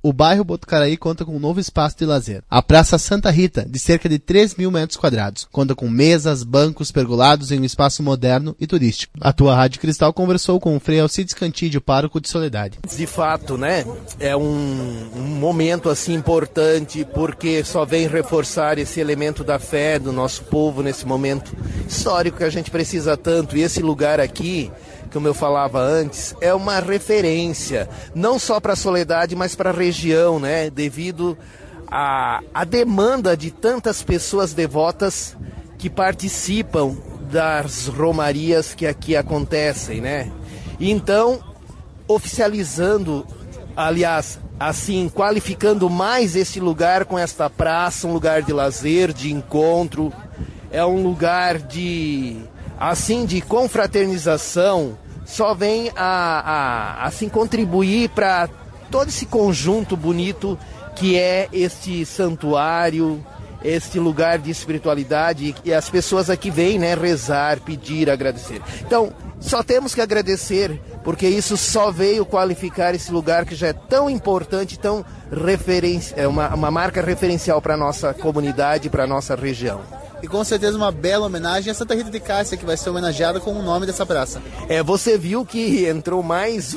o bairro Botucaraí conta com um novo espaço de lazer. A Praça Santa Rita, de cerca de 3.000 metros quadrados, conta com mesas, bancos, pergolados em um espaço moderno e turístico. A tua Rádio Cristal conversou com o Frei Alcides Cantídio, pároco de Soledade. De fato, né, é um momento assim importante, porque só vem reforçar esse elemento da fé do nosso povo nesse momento histórico que a gente precisa tanto. E esse lugar aqui, como eu falava antes, é uma referência, não só para a Soledade, mas para a região, né? Devido à demanda de tantas pessoas devotas que participam das romarias que aqui acontecem, né? Então, oficializando, aliás, assim, qualificando mais esse lugar com esta praça, um lugar de lazer, de encontro, é um lugar de confraternização, só vem assim contribuir para todo esse conjunto bonito que é este santuário, este lugar de espiritualidade, e as pessoas aqui vêm, né, rezar, pedir, agradecer. Então, só temos que agradecer, porque isso só veio qualificar esse lugar que já é tão importante, tão é uma marca referencial para a nossa comunidade, para a nossa região. E com certeza uma bela homenagem a Santa Rita de Cássia, que vai ser homenageada com o nome dessa praça. Você viu que entrou mais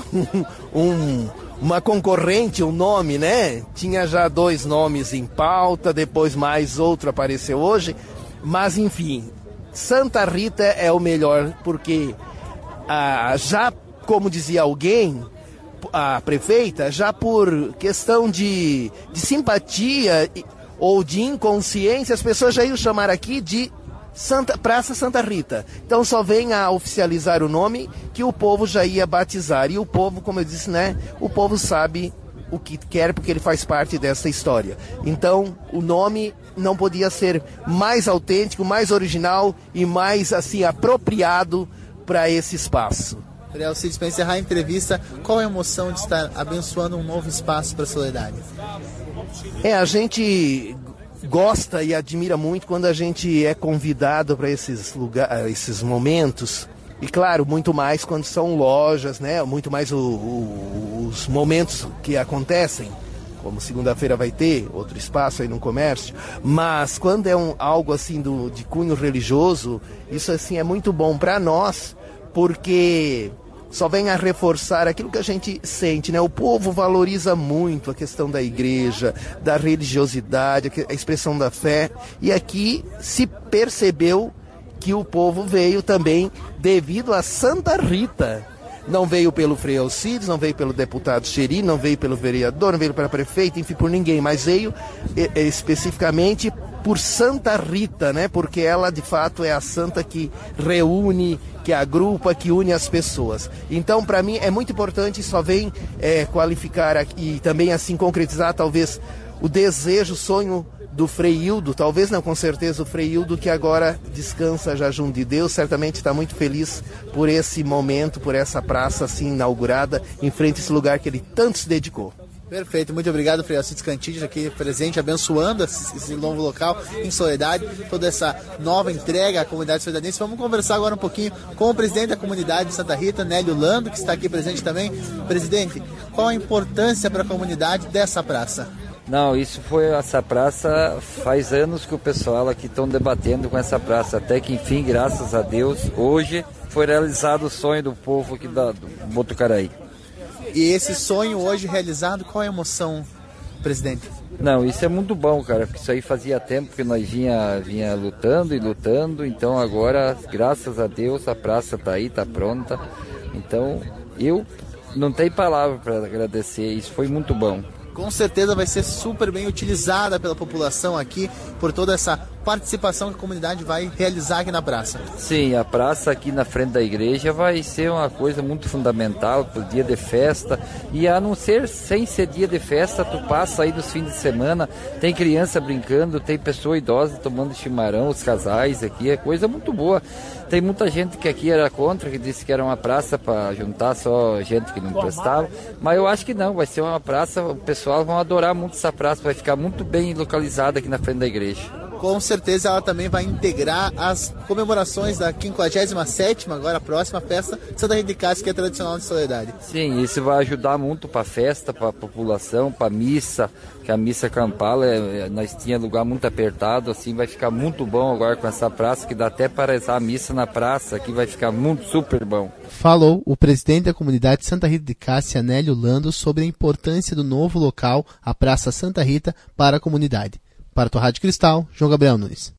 uma concorrente, um nome, né? Tinha já 2 nomes em pauta, depois mais outro apareceu hoje. Mas, enfim, Santa Rita é o melhor, porque já, como dizia alguém, a prefeita, já por questão de simpatia ou de inconsciência, as pessoas já iam chamar aqui de Praça Santa Rita. Então só vem a oficializar o nome que o povo já ia batizar. E o povo, como eu disse, né? O povo sabe o que quer, porque ele faz parte dessa história. Então o nome não podia ser mais autêntico, mais original e mais assim apropriado para esse espaço. Frei Alcides, para encerrar a entrevista, qual é a emoção de estar abençoando um novo espaço para a Soledade? A gente gosta e admira muito quando a gente é convidado para esses lugares, esses momentos. E claro, muito mais quando são lojas, né? Muito mais os momentos que acontecem, como segunda-feira vai ter outro espaço aí no comércio. Mas quando é algo assim de cunho religioso, isso assim é muito bom para nós, porque só vem a reforçar aquilo que a gente sente, né? O povo valoriza muito a questão da igreja, da religiosidade, a expressão da fé. E aqui se percebeu que o povo veio também devido a Santa Rita. Não veio pelo Frei Alcides, não veio pelo deputado Xeri, não veio pelo vereador, não veio pela prefeita, enfim, por ninguém, mas veio especificamente por Santa Rita, né? Porque ela de fato é a santa que reúne, que agrupa, que une as pessoas. Então, para mim é muito importante, só vem qualificar aqui, e também assim concretizar talvez o desejo, o sonho do Frei Hildo, talvez não, com certeza o Frei Hildo, que agora descansa já junto de Deus, certamente está muito feliz por esse momento, por essa praça assim inaugurada, em frente a esse lugar que ele tanto se dedicou. Perfeito, muito obrigado, Frei Alcides Cantídio, aqui presente, abençoando esse novo local em Soledade, toda essa nova entrega à comunidade soledadense. Vamos conversar agora um pouquinho com o presidente da comunidade de Santa Rita, Nélio Lando, que está aqui presente também. Presidente, qual a importância para a comunidade dessa praça? Não, essa praça, faz anos que o pessoal aqui estão debatendo com essa praça, até que enfim, graças a Deus, hoje foi realizado o sonho do povo aqui do Botucaraí. E esse sonho hoje realizado, qual é a emoção, presidente? Não, isso é muito bom, cara, porque isso aí fazia tempo que nós vinha lutando, então agora, graças a Deus, a praça está aí, está pronta. Então, eu não tenho palavra para agradecer, isso foi muito bom. Com certeza vai ser super bem utilizada pela população aqui, por toda essa participação que a comunidade vai realizar aqui na praça. Sim, a praça aqui na frente da igreja vai ser uma coisa muito fundamental para o dia de festa, e a não ser, sem ser dia de festa, tu passa aí nos fins de semana, tem criança brincando, tem pessoa idosa tomando chimarrão, os casais aqui, é coisa muito boa. Tem muita gente que aqui era contra, que disse que era uma praça para juntar só gente que não prestava, mas eu acho que não, vai ser uma praça, o pessoal vai adorar muito essa praça, vai ficar muito bem localizada aqui na frente da igreja. Com certeza ela também vai integrar as comemorações da 57ª, agora a próxima festa de Santa Rita de Cássia, que é tradicional de Soledade. Sim, isso vai ajudar muito para a festa, para a população, para a missa, que a missa campal, nós tinha lugar muito apertado, assim vai ficar muito bom agora com essa praça, que dá até para rezar a missa na praça, aqui vai ficar muito super bom. Falou o presidente da comunidade Santa Rita de Cássia, Nélio Lando, sobre a importância do novo local, a Praça Santa Rita, para a comunidade. Para a Rádio Cristal, João Gabriel Nunes.